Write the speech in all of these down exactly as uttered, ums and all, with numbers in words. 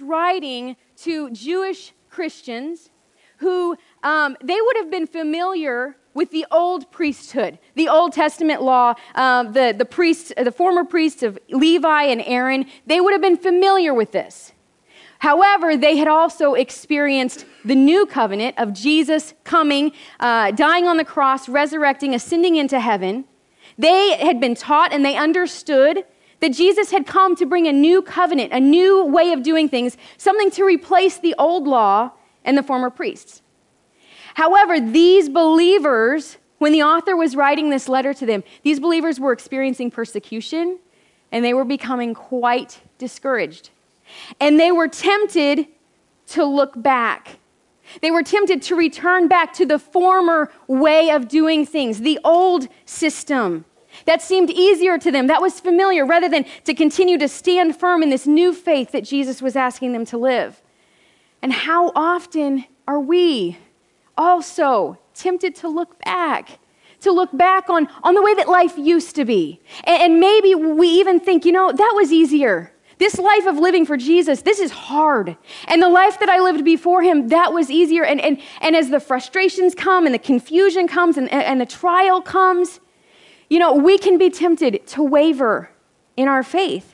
writing to Jewish Christians who um, they would have been familiar with the old priesthood, the Old Testament law, uh, the, the priests, the former priests of Levi and Aaron. They would have been familiar with this. However, they had also experienced the new covenant of Jesus coming, uh, dying on the cross, resurrecting, ascending into heaven. They had been taught and they understood that Jesus had come to bring a new covenant, a new way of doing things, something to replace the old law and the former priests. However, these believers, when the author was writing this letter to them, these believers were experiencing persecution and they were becoming quite discouraged. And they were tempted to look back. They were tempted to return back to the former way of doing things, the old system. That seemed easier to them, that was familiar, rather than to continue to stand firm in this new faith that Jesus was asking them to live. And how often are we also tempted to look back, to look back on, on the way that life used to be? And, and maybe we even think, you know, that was easier. This life of living for Jesus, this is hard. And the life that I lived before him, that was easier. And, and, and as the frustrations come and the confusion comes and, and the trial comes, you know, we can be tempted to waver in our faith.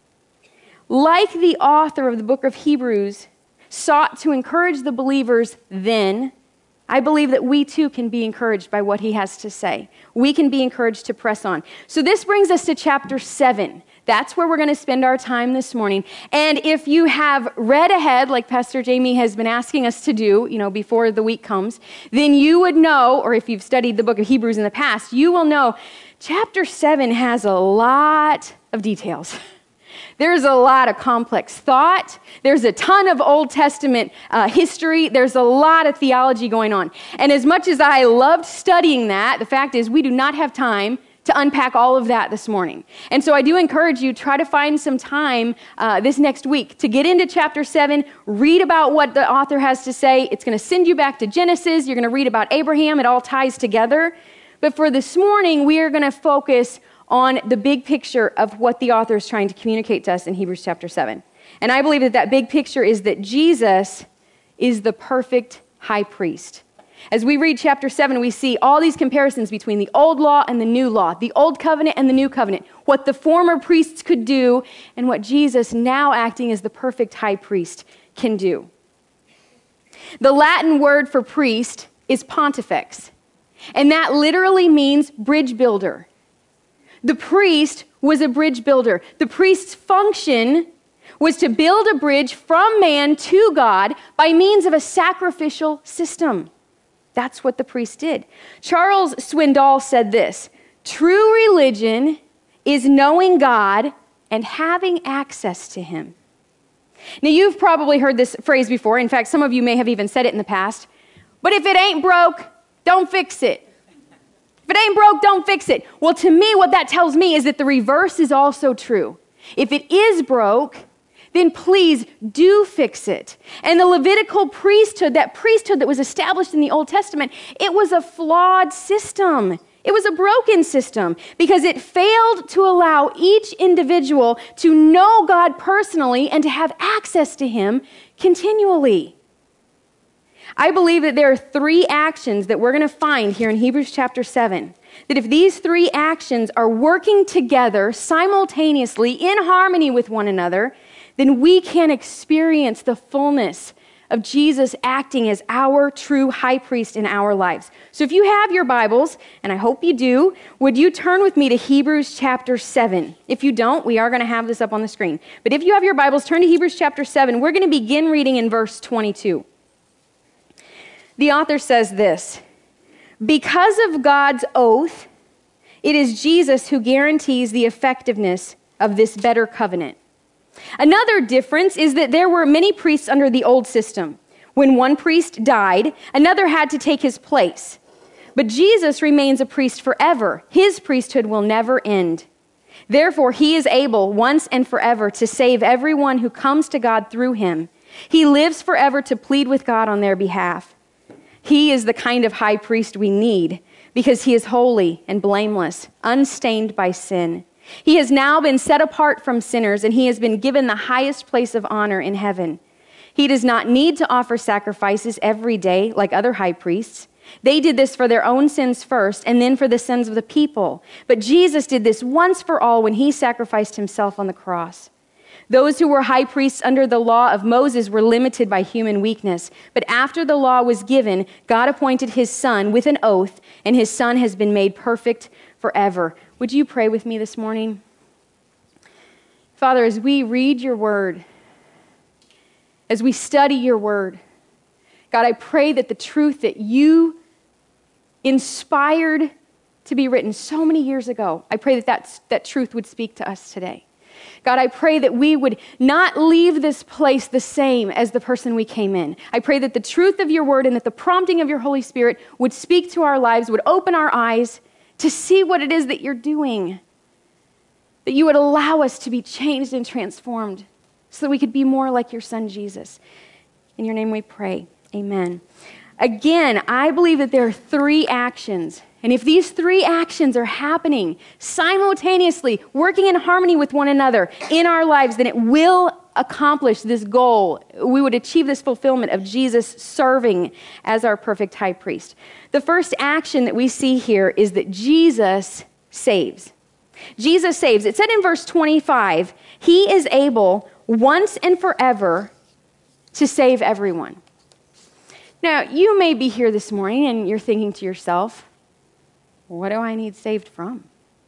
Like the author of the book of Hebrews sought to encourage the believers then, I believe that we too can be encouraged by what he has to say. We can be encouraged to press on. So this brings us to chapter seven. That's where we're going to spend our time this morning. And if you have read ahead, like Pastor Jamie has been asking us to do, you know, before the week comes, then you would know, or if you've studied the book of Hebrews in the past, you will know chapter seven has a lot of details. There's a lot of complex thought. There's a ton of Old Testament uh, history. There's a lot of theology going on. And as much as I loved studying that, the fact is we do not have time to unpack all of that this morning. And so I do encourage you, try to find some time uh, this next week to get into chapter seven, read about what the author has to say. It's going to send you back to Genesis. You're going to read about Abraham. It all ties together. But for this morning, we are going to focus on the big picture of what the author is trying to communicate to us in Hebrews chapter seven. And I believe that that big picture is that Jesus is the perfect high priest. As we read chapter seven, we see all these comparisons between the old law and the new law, the old covenant and the new covenant, what the former priests could do and what Jesus, now acting as the perfect high priest, can do. The Latin word for priest is pontifex, and that literally means bridge builder. The priest was a bridge builder. The priest's function was to build a bridge from man to God by means of a sacrificial system. That's what the priest did. Charles Swindoll said this: true religion is knowing God and having access to him. Now, you've probably heard this phrase before. In fact, some of you may have even said it in the past. But if it ain't broke, don't fix it. If it ain't broke, don't fix it. Well, to me, what that tells me is that the reverse is also true. If it is broke, then please do fix it. And the Levitical priesthood, that priesthood that was established in the Old Testament, it was a flawed system. It was a broken system because it failed to allow each individual to know God personally and to have access to him continually. I believe that there are three actions that we're going to find here in Hebrews chapter seven. That if these three actions are working together simultaneously in harmony with one another, then we can experience the fullness of Jesus acting as our true high priest in our lives. So if you have your Bibles, and I hope you do, would you turn with me to Hebrews chapter seven? If you don't, we are going to have this up on the screen. But if you have your Bibles, turn to Hebrews chapter seven. We're going to begin reading in verse twenty-two. The author says this: because of God's oath, it is Jesus who guarantees the effectiveness of this better covenant. Another difference is that there were many priests under the old system. When one priest died, another had to take his place. But Jesus remains a priest forever. His priesthood will never end. Therefore, he is able once and forever to save everyone who comes to God through him. He lives forever to plead with God on their behalf. He is the kind of high priest we need because he is holy and blameless, unstained by sin. He has now been set apart from sinners, and he has been given the highest place of honor in heaven. He does not need to offer sacrifices every day like other high priests. They did this for their own sins first, and then for the sins of the people. But Jesus did this once for all when he sacrificed himself on the cross. Those who were high priests under the law of Moses were limited by human weakness. But after the law was given, God appointed his son with an oath, and his son has been made perfect forever. Would you pray with me this morning? Father, as we read your word, as we study your word, God, I pray that the truth that you inspired to be written so many years ago, I pray that that's, that truth would speak to us today. God, I pray that we would not leave this place the same as the person we came in. I pray that the truth of your word and that the prompting of your Holy Spirit would speak to our lives, would open our eyes to see what it is that you're doing, that you would allow us to be changed and transformed so that we could be more like your son, Jesus. In your name we pray. Amen. Again, I believe that there are three actions. And if these three actions are happening simultaneously, working in harmony with one another in our lives, then it will accomplish this goal. We would achieve this fulfillment of Jesus serving as our perfect high priest. The first action that we see here is that Jesus saves. Jesus saves. It said in verse twenty-five, he is able once and forever to save everyone. Now, you may be here this morning and you're thinking to yourself, what do I need saved from?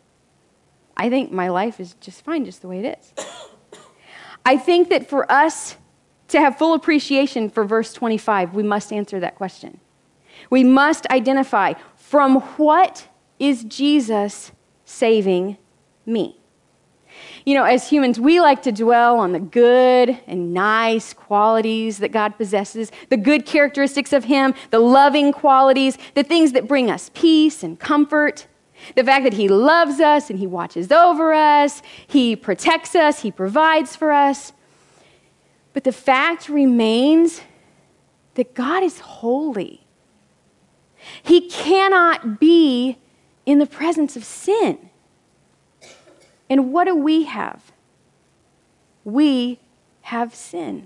I think my life is just fine just the way it is. I think that for us to have full appreciation for verse twenty-five, we must answer that question. We must identify, from what is Jesus saving me? You know, as humans, we like to dwell on the good and nice qualities that God possesses, the good characteristics of him, the loving qualities, the things that bring us peace and comfort, the fact that he loves us and he watches over us, he protects us, he provides for us. But the fact remains that God is holy. He cannot be in the presence of sin. And what do we have? We have sin.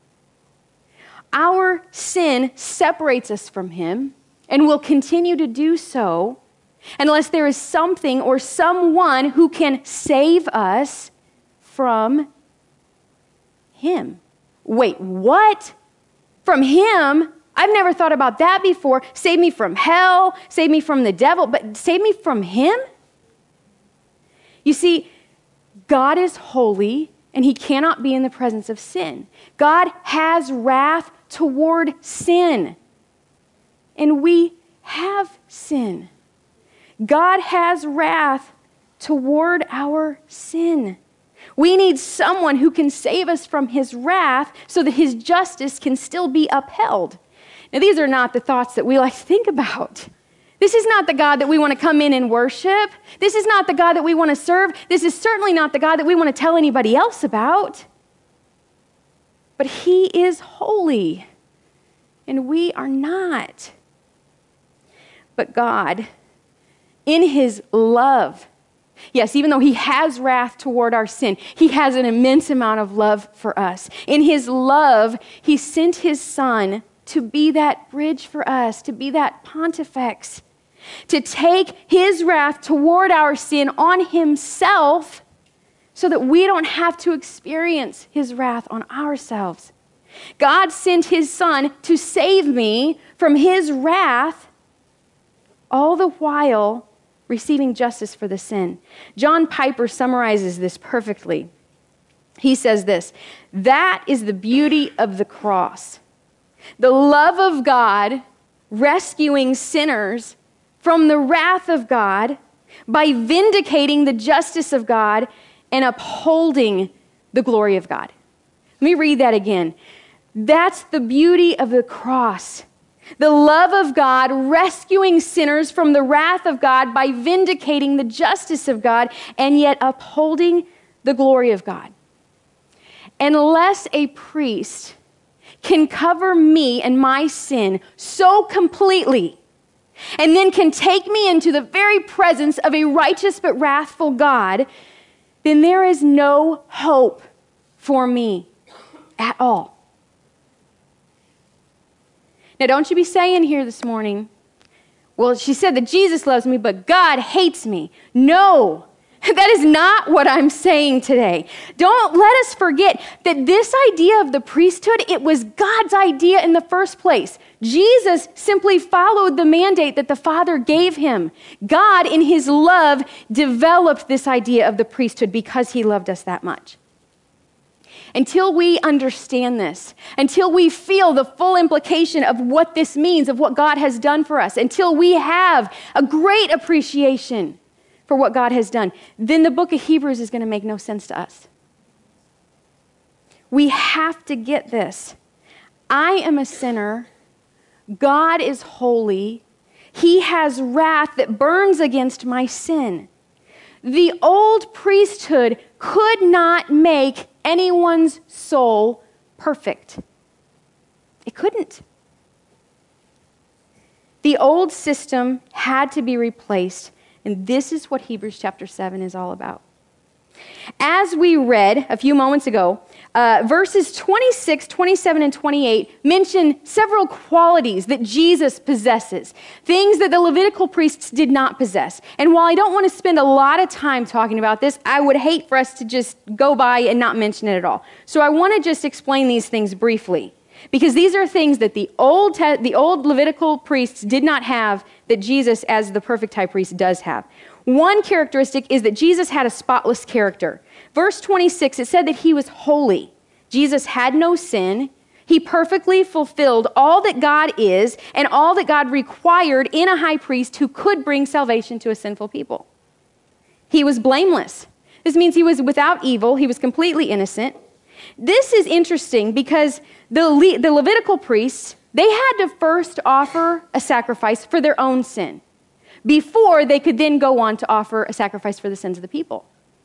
Our sin separates us from him and will continue to do so unless there is something or someone who can save us from him. Wait, what? From him? I've never thought about that before. Save me from hell, save me from the devil, but save me from him? You see, God is holy, and he cannot be in the presence of sin. God has wrath toward sin, and we have sin. God has wrath toward our sin. We need someone who can save us from his wrath so that his justice can still be upheld. Now, these are not the thoughts that we like to think about. This is not the God that we want to come in and worship. This is not the God that we want to serve. This is certainly not the God that we want to tell anybody else about. But he is holy, and we are not. But God, in his love, yes, even though he has wrath toward our sin, he has an immense amount of love for us. In his love, he sent his son to be that bridge for us, to be that pontifex, to take his wrath toward our sin on himself so that we don't have to experience his wrath on ourselves. God sent his son to save me from his wrath, all the while receiving justice for the sin. John Piper summarizes this perfectly. He says this, that is the beauty of the cross. The love of God rescuing sinners from the wrath of God by vindicating the justice of God and upholding the glory of God. Let me read that again. That's the beauty of the cross. The love of God rescuing sinners from the wrath of God by vindicating the justice of God and yet upholding the glory of God. Unless a priest can cover me and my sin so completely and then can take me into the very presence of a righteous but wrathful God, then there is no hope for me at all. Now, don't you be saying here this morning, well, she said that Jesus loves me, but God hates me. No, that is not what I'm saying today. Don't let us forget that this idea of the priesthood, it was God's idea in the first place. Jesus simply followed the mandate that the Father gave him. God, in his love, developed this idea of the priesthood because he loved us that much. Until we understand this, until we feel the full implication of what this means, of what God has done for us, until we have a great appreciation for what God has done, then the book of Hebrews is going to make no sense to us. We have to get this. I am a sinner. God is holy. He has wrath that burns against my sin. The old priesthood could not make anyone's soul perfect. It couldn't. The old system had to be replaced, and this is what Hebrews chapter seven is all about. As we read a few moments ago, uh, verses twenty-six, twenty-seven, and twenty-eight mention several qualities that Jesus possesses, things that the Levitical priests did not possess. And while I don't want to spend a lot of time talking about this, I would hate for us to just go by and not mention it at all. So I want to just explain these things briefly, because these are things that the old, te- the old Levitical priests did not have that Jesus, as the perfect high priest, does have. One characteristic is that Jesus had a spotless character. Verse twenty-six, it said that he was holy. Jesus had no sin. He perfectly fulfilled all that God is and all that God required in a high priest who could bring salvation to a sinful people. He was blameless. This means he was without evil. He was completely innocent. This is interesting because the, Le- the Levitical priests, they had to first offer a sacrifice for their own sin before they could then go on to offer a sacrifice for the sins of the people.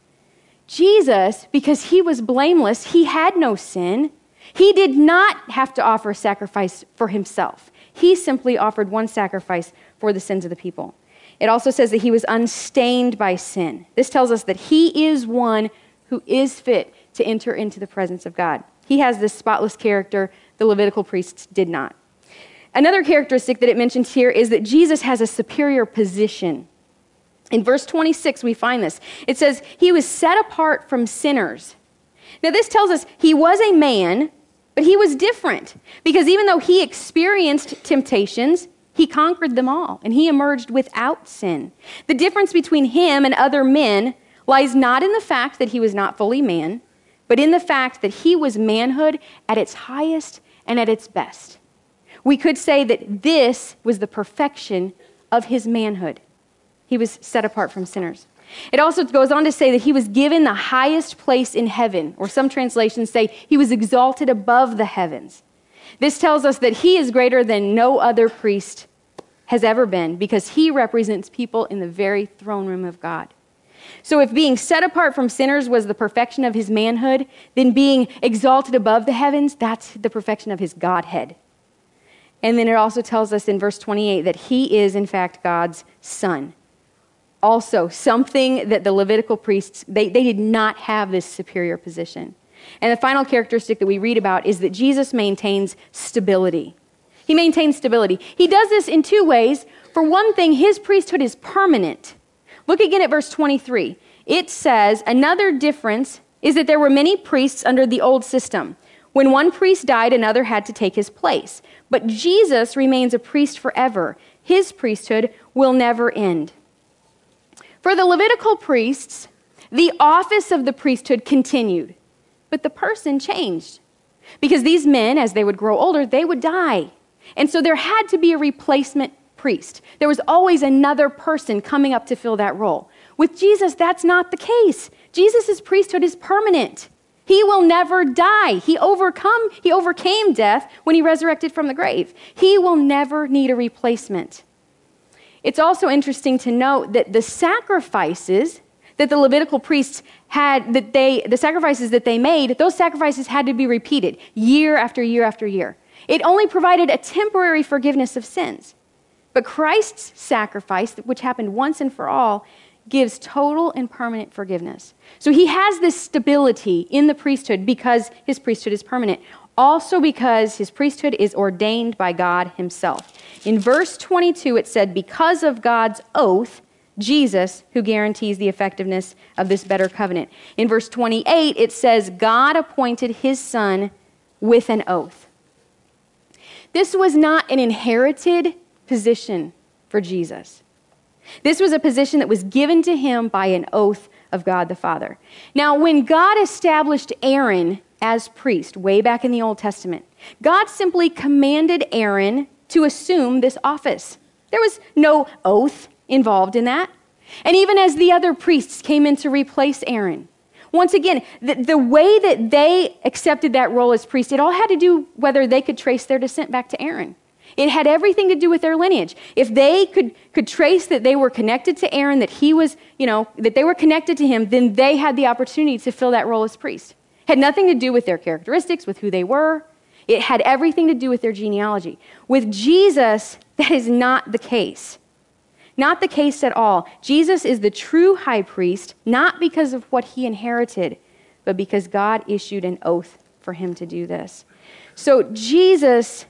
Jesus, because he was blameless, he had no sin. He did not have to offer a sacrifice for himself. He simply offered one sacrifice for the sins of the people. It also says that he was unstained by sin. This tells us that he is one who is fit to enter into the presence of God. He has this spotless character the Levitical priests did not. Another characteristic that it mentions here is that Jesus has a superior position. In verse twenty-six, we find this. It says, he was set apart from sinners. Now, this tells us he was a man, but he was different, because even though he experienced temptations, he conquered them all, and he emerged without sin. The difference between him and other men lies not in the fact that he was not fully man, but in the fact that he was manhood at its highest and at its best. We could say that this was the perfection of his manhood. He was set apart from sinners. It also goes on to say that he was given the highest place in heaven, or some translations say he was exalted above the heavens. This tells us that he is greater than no other priest has ever been, because he represents people in the very throne room of God. So if being set apart from sinners was the perfection of his manhood, then being exalted above the heavens, that's the perfection of his Godhead. And then it also tells us in verse twenty-eight that he is, in fact, God's son. Also, something that the Levitical priests, they, they did not have this superior position. And the final characteristic that we read about is that Jesus maintains stability. He maintains stability. He does this in two ways. For one thing, his priesthood is permanent. Look again at verse twenty-three. It says, another difference is that there were many priests under the old system. When one priest died, another had to take his place. But Jesus remains a priest forever. His priesthood will never end. For the Levitical priests, the office of the priesthood continued, but the person changed. Because these men, as they would grow older, they would die. And so there had to be a replacement priest. There was always another person coming up to fill that role. With Jesus, that's not the case. Jesus' priesthood is permanent. He will never die. He overcome, he overcame death when he resurrected from the grave. He will never need a replacement. It's also interesting to note that the sacrifices that the Levitical priests had, that they, the sacrifices that they made, those sacrifices had to be repeated year after year after year. It only provided a temporary forgiveness of sins. But Christ's sacrifice, which happened once and for all, gives total and permanent forgiveness. So he has this stability in the priesthood because his priesthood is permanent. Also because his priesthood is ordained by God himself. In verse twenty-two, it said, because of God's oath, Jesus, who guarantees the effectiveness of this better covenant. In verse twenty-eight, it says, God appointed his son with an oath. This was not an inherited position for Jesus. This was a position that was given to him by an oath of God the Father. Now, when God established Aaron as priest way back in the Old Testament, God simply commanded Aaron to assume this office. There was no oath involved in that. And even as the other priests came in to replace Aaron, once again, the, the way that they accepted that role as priest, it all had to do whether they could trace their descent back to Aaron. It had everything to do with their lineage. If they could, could trace that they were connected to Aaron, that he was, you know, that they were connected to him, then they had the opportunity to fill that role as priest. It had nothing to do with their characteristics, with who they were. It had everything to do with their genealogy. With Jesus, that is not the case. Not the case at all. Jesus is the true high priest, not because of what he inherited, but because God issued an oath for him to do this. So Jesus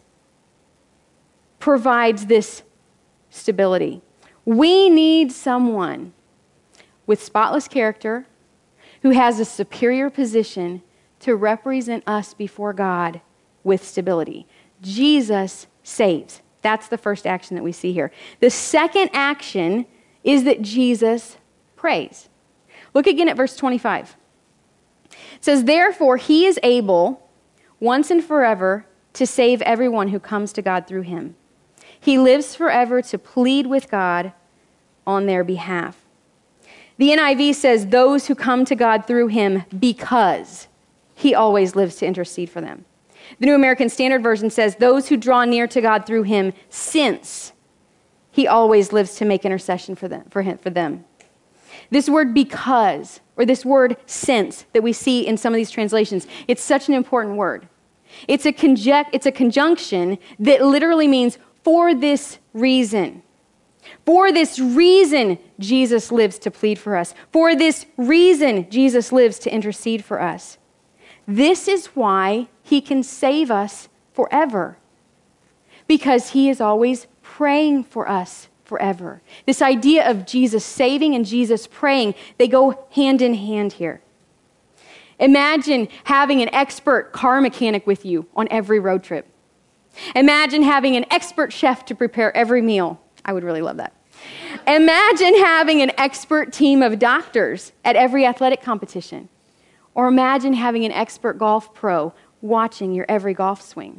provides this stability. We need someone with spotless character who has a superior position to represent us before God with stability. Jesus saves. That's the first action that we see here. The second action is that Jesus prays. Look again at verse twenty-five. It says, therefore, he is able once and forever to save everyone who comes to God through him. He lives forever to plead with God on their behalf. The N I V says, those who come to God through him because he always lives to intercede for them. The New American Standard Version says, those who draw near to God through him, since he always lives to make intercession for them. For him, for them. This word because, or this word since that we see in some of these translations, it's such an important word. It's a, conject, it's a conjunction that literally means for this reason. For this reason, Jesus lives to plead for us. For this reason, Jesus lives to intercede for us. This is why he can save us forever, because he is always praying for us forever. This idea of Jesus saving and Jesus praying, they go hand in hand here. Imagine having an expert car mechanic with you on every road trip. Imagine having an expert chef to prepare every meal. I would really love that. Imagine having an expert team of doctors at every athletic competition. Or imagine having an expert golf pro watching your every golf swing.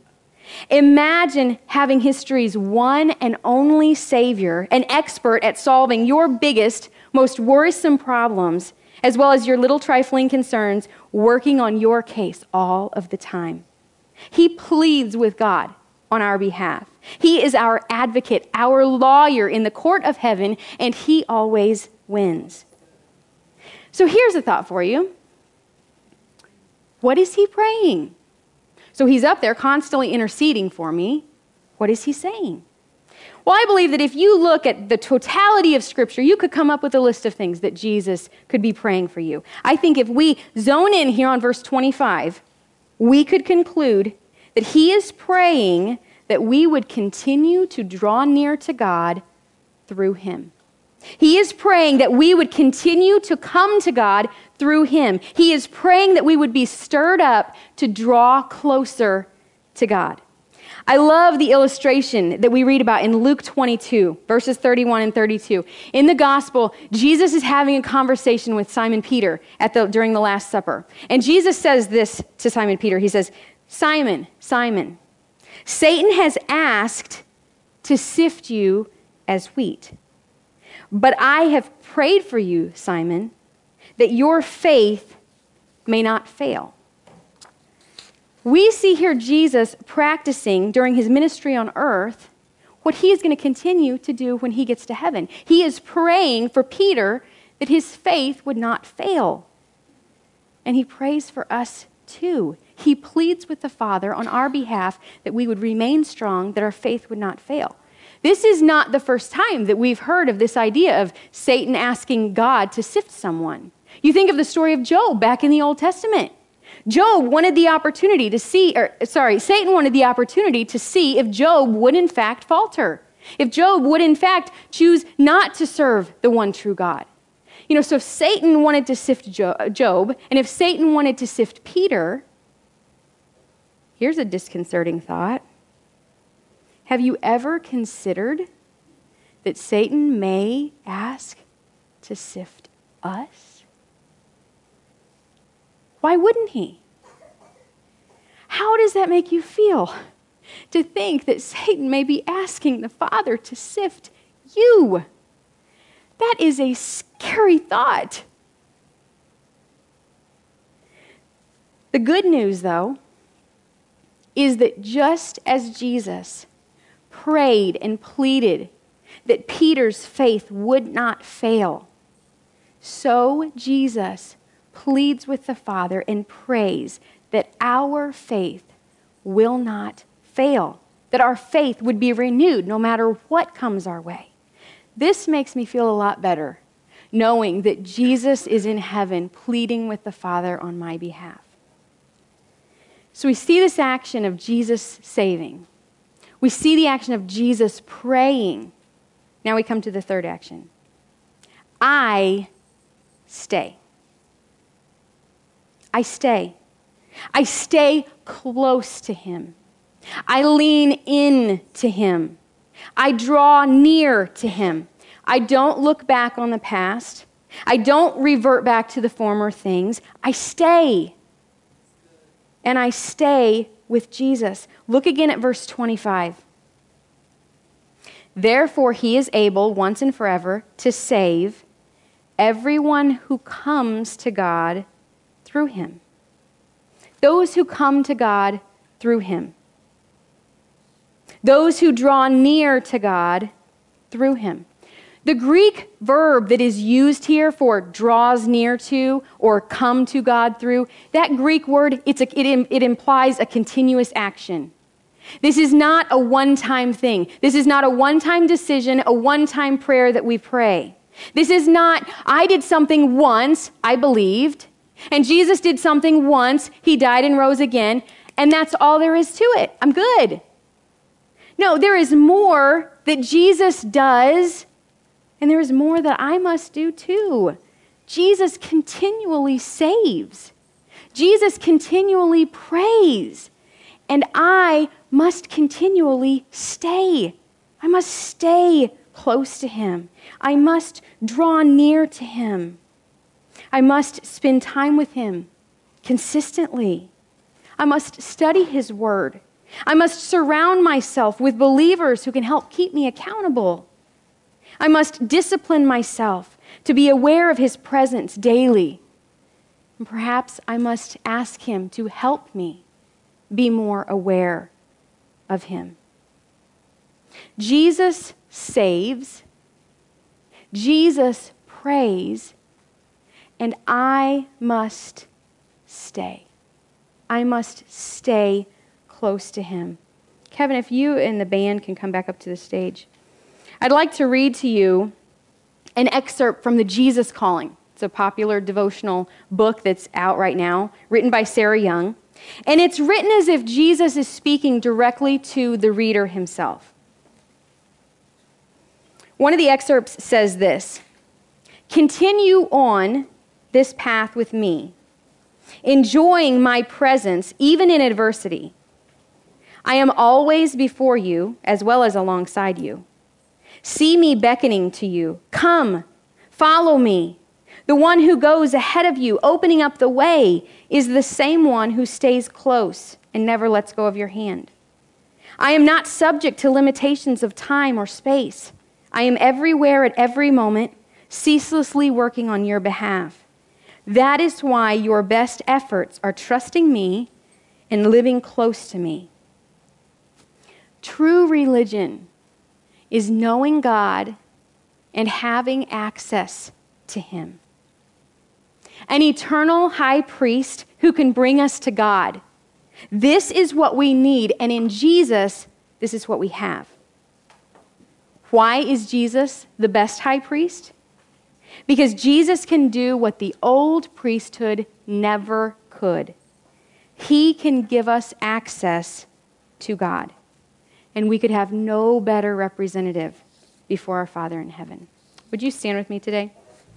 Imagine having history's one and only Savior, an expert at solving your biggest, most worrisome problems, as well as your little trifling concerns, working on your case all of the time. He pleads with God on our behalf. He is our advocate, our lawyer in the court of heaven, and he always wins. So here's a thought for you. What is he praying? So he's up there constantly interceding for me. What is he saying? Well, I believe that if you look at the totality of Scripture, you could come up with a list of things that Jesus could be praying for you. I think if we zone in here on verse twenty-five, we could conclude that he is praying that we would continue to draw near to God through him. He is praying that we would continue to come to God through him. He is praying that we would be stirred up to draw closer to God. I love the illustration that we read about in Luke twenty-two, verses thirty-one and thirty-two. In the gospel, Jesus is having a conversation with Simon Peter at the, during the Last Supper. And Jesus says this to Simon Peter. He says, Simon, Simon, Satan has asked to sift you as wheat. But I have prayed for you, Simon, that your faith may not fail. We see here Jesus practicing during his ministry on earth what he is going to continue to do when he gets to heaven. He is praying for Peter that his faith would not fail. And he prays for us too. He pleads with the Father on our behalf that we would remain strong, that our faith would not fail. This is not the first time that we've heard of this idea of Satan asking God to sift someone. You think of the story of Job back in the Old Testament. Job wanted the opportunity to see, or sorry, Satan wanted the opportunity to see if Job would in fact falter, if Job would in fact choose not to serve the one true God. You know, so if Satan wanted to sift Job, and if Satan wanted to sift Peter, here's a disconcerting thought. Have you ever considered that Satan may ask to sift us? Why wouldn't he? How does that make you feel to think that Satan may be asking the Father to sift you? That is a scary thought. The good news, though, is that just as Jesus prayed and pleaded that Peter's faith would not fail, so Jesus pleads with the Father and prays that our faith will not fail, that our faith would be renewed no matter what comes our way. This makes me feel a lot better, knowing that Jesus is in heaven pleading with the Father on my behalf. So we see this action of Jesus saving. We see the action of Jesus praying. Now we come to the third action. I stay. I stay. I stay close to him. I lean in to him. I draw near to him. I don't look back on the past. I don't revert back to the former things. I stay. And I stay with Jesus. Look again at verse twenty-five. Therefore, he is able once and forever to save everyone who comes to God through him. Those who come to God through him. Those who draw near to God through him. The Greek verb that is used here for draws near to or come to God through, that Greek word, it's a, it, it implies a continuous action. This is not a one-time thing. This is not a one-time decision, a one-time prayer that we pray. This is not, I did something once, I believed, and Jesus did something once, he died and rose again, and that's all there is to it. I'm good. No, there is more that Jesus does, and there is more that I must do too. Jesus continually saves. Jesus continually prays. And I must continually stay. I must stay close to him. I must draw near to him. I must spend time with him consistently. I must study his word. I must surround myself with believers who can help keep me accountable. I must discipline myself to be aware of his presence daily. And perhaps I must ask him to help me be more aware of him. Jesus saves. Jesus prays. And I must stay. I must stay close to him. Kevin, if you and the band can come back up to the stage. I'd like to read to you an excerpt from the Jesus Calling. It's a popular devotional book that's out right now, written by Sarah Young. And it's written as if Jesus is speaking directly to the reader himself. One of the excerpts says this: "Continue on this path with me, enjoying my presence even in adversity. I am always before you as well as alongside you. See me beckoning to you. Come, follow me. The one who goes ahead of you, opening up the way, is the same one who stays close and never lets go of your hand. I am not subject to limitations of time or space. I am everywhere at every moment, ceaselessly working on your behalf. That is why your best efforts are trusting me and living close to me." True religion is knowing God and having access to him. An eternal high priest who can bring us to God. This is what we need, and in Jesus, this is what we have. Why is Jesus the best high priest? Because Jesus can do what the old priesthood never could. He can give us access to God. And we could have no better representative before our Father in heaven. Would you stand with me today?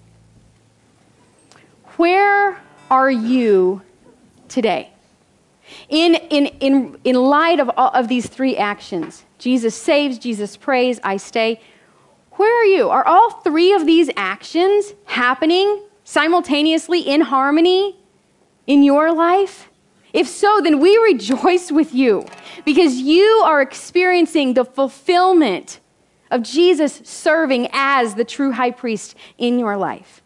Where are you today? In, in, in, in light of, all, of these three actions, Jesus saves, Jesus prays, I stay. Where are you? Are all three of these actions happening simultaneously in harmony in your life? If so, then we rejoice with you because you are experiencing the fulfillment of Jesus serving as the true high priest in your life.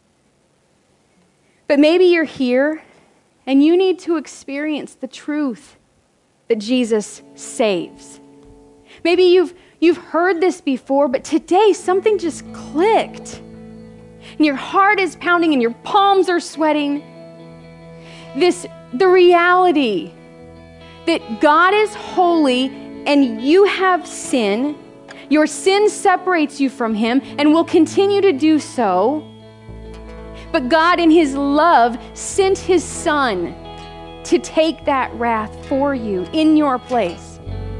But maybe you're here and you need to experience the truth that Jesus saves. Maybe you've, you've heard this before, but today something just clicked. And your heart is pounding and your palms are sweating. This The reality that God is holy and you have sin, your sin separates you from Him and will continue to do so. But God in His love sent His Son to take that wrath for you in your place.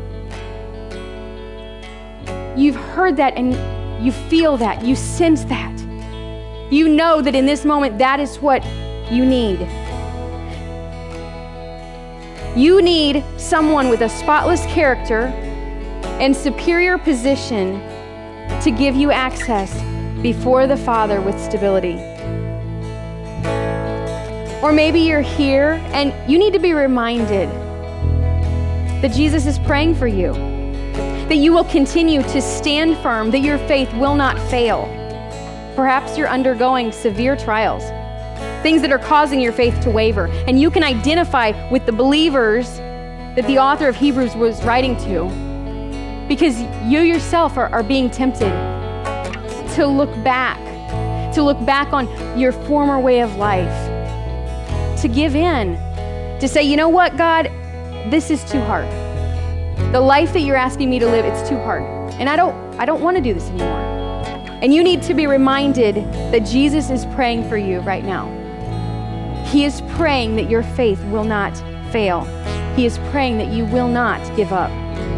You've heard that and you feel that, you sense that. You know that in this moment that is what you need. You need someone with a spotless character and superior position to give you access before the Father with stability. Or maybe you're here and you need to be reminded that Jesus is praying for you, that you will continue to stand firm, that your faith will not fail. Perhaps you're undergoing severe trials, things that are causing your faith to waver. And you can identify with the believers that the author of Hebrews was writing to because you yourself are, are being tempted to look back, to look back on your former way of life, to give in, to say, you know what, God, this is too hard. The life that you're asking me to live, it's too hard. And I don't, I don't want to do this anymore. And you need to be reminded that Jesus is praying for you right now. He is praying that your faith will not fail. He is praying that you will not give up.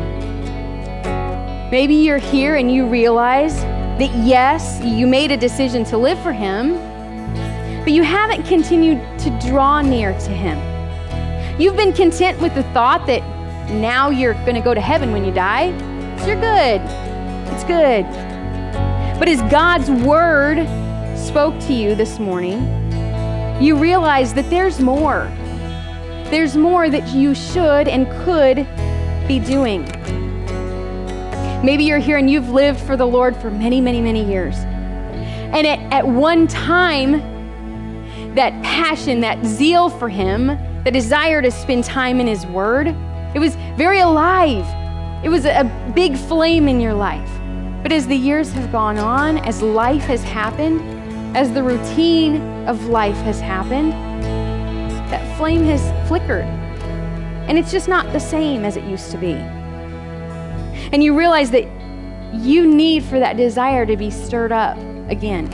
Maybe you're here and you realize that yes, you made a decision to live for Him, but you haven't continued to draw near to Him. You've been content with the thought that now you're going to go to heaven when you die. So you're good. It's good. But as God's Word spoke to you this morning, you realize that there's more. There's more that you should and could be doing. Maybe you're here and you've lived for the Lord for many, many, many years. And at, at one time, that passion, that zeal for Him, the desire to spend time in His Word, it was very alive. It was a big flame in your life. But as the years have gone on, as life has happened, as the routine of life has happened, that flame has flickered. And it's just not the same as it used to be. And you realize that you need for that desire to be stirred up again.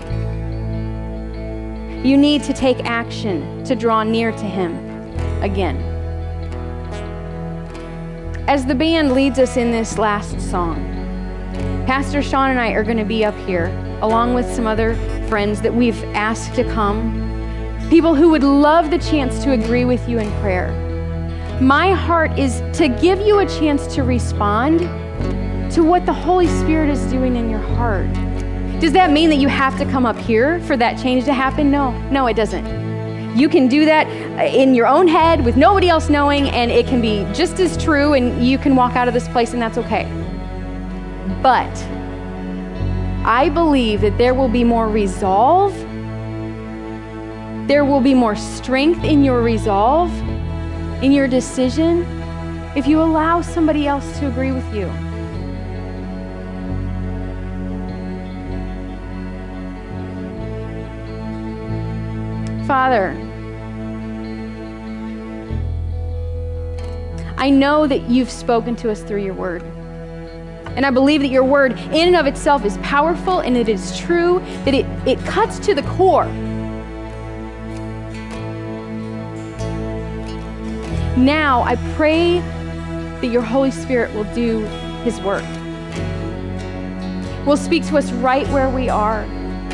You need to take action to draw near to Him again. As the band leads us in this last song, Pastor Sean and I are going to be up here, along with some other friends that we've asked to come, people who would love the chance to agree with you in prayer. My heart is to give you a chance to respond to what the Holy Spirit is doing in your heart. Does that mean that you have to come up here for that change to happen? No, no, it doesn't. You can do that in your own head with nobody else knowing, and it can be just as true, and you can walk out of this place and that's okay. But I believe that there will be more resolve, there will be more strength in your resolve, in your decision, if you allow somebody else to agree with you. Father, I know that you've spoken to us through your word. And I believe that your word in and of itself is powerful and it is true, that it, it cuts to the core. Now I pray that your Holy Spirit will do his work. Will speak to us right where we are.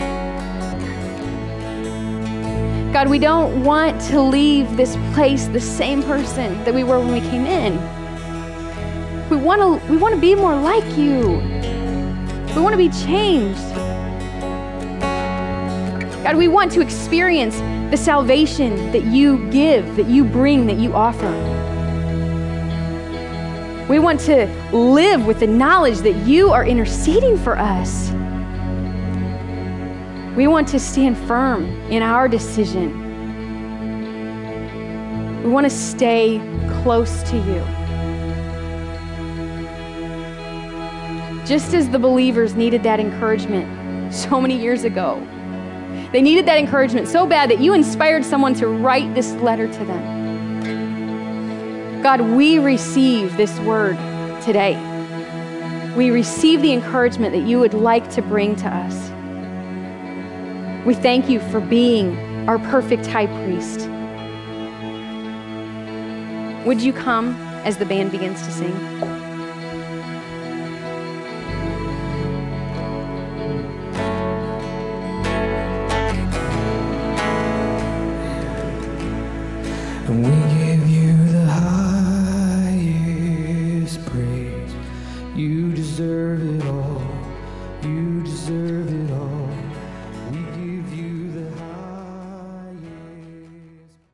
God, we don't want to leave this place the same person that we were when we came in. We want to we want to be more like you. We want to be changed. God, we want to experience the salvation that you give, that you bring, that you offer. We want to live with the knowledge that you are interceding for us. We want to stand firm in our decision. We want to stay close to you. Just as the believers needed that encouragement so many years ago. They needed that encouragement so bad that you inspired someone to write this letter to them. God, we receive this word today. We receive the encouragement that you would like to bring to us. We thank you for being our perfect high priest. Would you come as the band begins to sing? And we